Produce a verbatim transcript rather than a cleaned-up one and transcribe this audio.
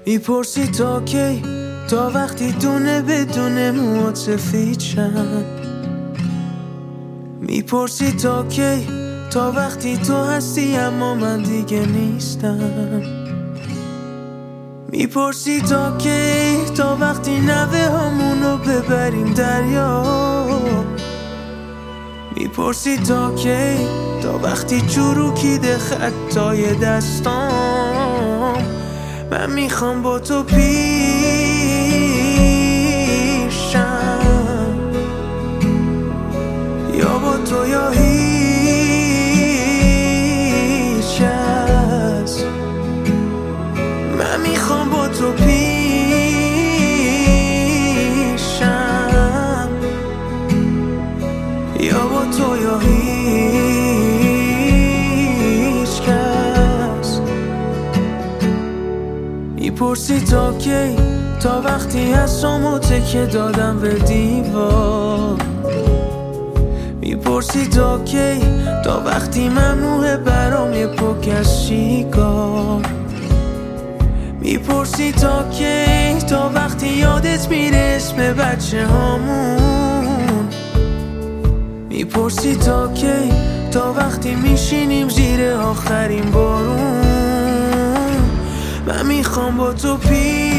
میپرسی تا کی، تا وقتی دونه بدونه موات سفید شن. میپرسی تا کی، تا وقتی تو هستی اما من دیگه نیستم. میپرسی تا کی، تا وقتی نوه همونو ببریم دریا. میپرسی تا کی، تا وقتی چروکیده خطای دستام. من میخوام با تو پیشم، یا با تو یا هیچ کس. من میخوام با تو پیشم، یا با تو یا هیچ کس. میپرسی تا کی، تا وقتی حسامو تکه دادم به دیوار. میپرسی تا کی، تا وقتی ممنوعه برام یه پک از شیکار. میپرسی تا کی، تا وقتی یادت میره اسم بچه هامون. میپرسی تا کی، تا وقتی میشینیم زیر آخرین بارون. من میخوام با تو پی